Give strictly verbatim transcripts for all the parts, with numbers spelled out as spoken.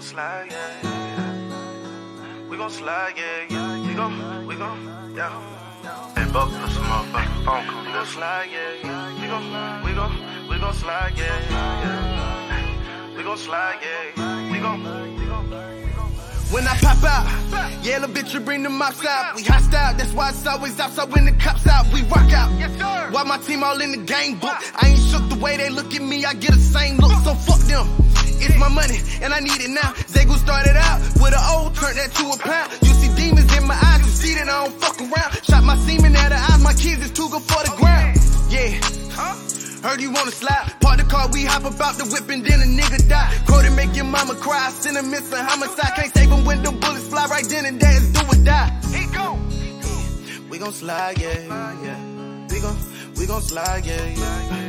slide, yeah, yeah, yeah. We gon' slide, yeah, yeah. We gon', we gon', yeah. Hey, Buck, put some motherfucking phone call. We gon' slide, yeah, yeah. We gon', we gon', we gon' slide, yeah, yeah. We gon' slide, yeah. We gon', we gon'. When I pop out, yeah, little bitch, you bring the mops out. We hostile, that's why it's always out. So when the cops out, we rock out. Yes, sir. While my team all in the gang book, I ain't shook the way they look at me. I get the same look, so fuck them. It's my money, and I need it now. Zegu started out with an old, turned that to a pound. You see demons in my eyes, you see that I don't fuck around. Shot my semen out of eyes, my kids is too good for the ground. Yeah, huh? Heard you wanna slide, park the car, we hop about the whip and then a nigga die. Quote and make your mama cry, sentiments and homicide. Can't save them when the bullets fly right then and there, it's do or die. He go. We gon' slide, yeah, yeah. We gon', we gon' slide, yeah, yeah.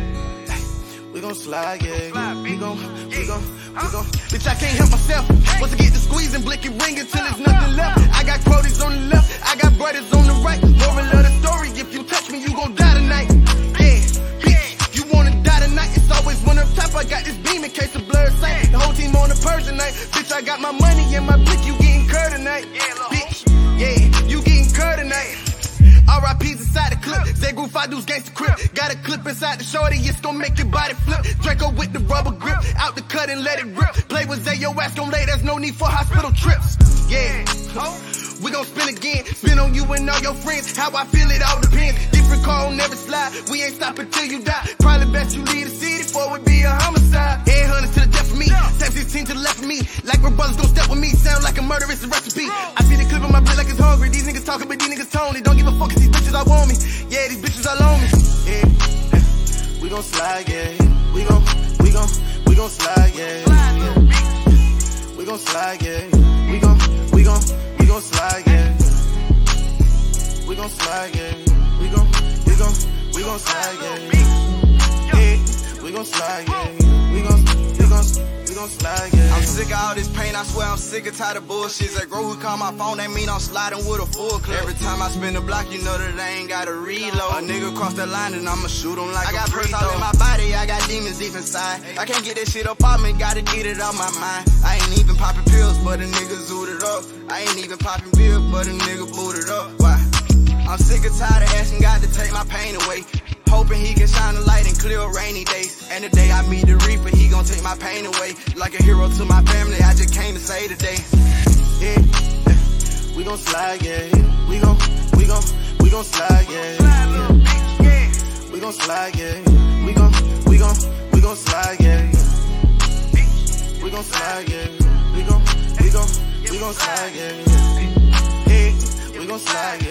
We gon' slide, yeah. We gon', we gon', we gon'. Bitch, I can't help myself. Once I get the squeeze and blick it ring until there's nothing left. I got quotas on the left, I got brothers on the right. Moral of the story, if you touch me, you gon' die tonight. Yeah, bitch, you wanna die tonight. It's always one up top, I got this beam in case the blood sight. The whole team on the Persian night. Bitch, I got my money in my blick, you getting curd tonight. Bitch, yeah, you getting curd tonight. R I P's inside the clip. Zegu Fadu's gangsta crip. Got a clip inside the shorty, it's gon' make your body flip. Draco with the rubber grip, out the cut and let it rip. Play with Zay, your ass gon' lay, there's no need for hospital trips. Yeah, we gon' spin again. Spin on you and all your friends. How I feel, it all depends. Different call, never slide. We ain't stopping till you die. Probably best you leave the city before it be a homicide. Headhunters to the death of me. Tap sixteen to the left of me. Like my brothers gon' step with me. Sound like a murder, it's a recipe. I see the clip on my blick like it's hungry. These niggas talking, but these niggas tone. They don't give a fuck 'cause these bitches all want me. Yeah, these bitches all on me. Yeah, we gon' slide, yeah. We gon', we gon', we gon' slide, yeah. yeah. We gon' slide, yeah. We gon', we gon', we gon' slide, yeah. We gon' slide, yeah. We gon', we gon', we gon' slide, yeah. Yeah, we gon' slide, yeah. We gon', we gon', we gon' slide, yeah. I'm sick of all this pain, I swear I'm sick of tired of bullshit. That girl who call my phone, that mean I'm sliding with a full clip. Every time I spin the block, you know that I ain't gotta reload. A nigga cross the line and I'ma shoot him like I got press all in my body, I got demons deep inside. I can't get that shit up on me, gotta get it on my mind. I ain't even popping pills, but a nigga zooted up. I ain't even popping pills, but a nigga booted up. Why? I'm sick of tired of asking God to take my pain away. Hoping he can shine a light and clear rainy days. And the day I meet the Reaper, he gon' take my pain away. Like a hero to my family, I just came to say today. Yeah, we gon' slide, yeah. We gon', we gon', we gon' slide, yeah. yeah. We gon' slide, yeah. We gon', we gon', we gon' slide, yeah. We gon' slide, yeah. We gon', we gon', we gon' slide, yeah. Yeah, we gon' slide, yeah.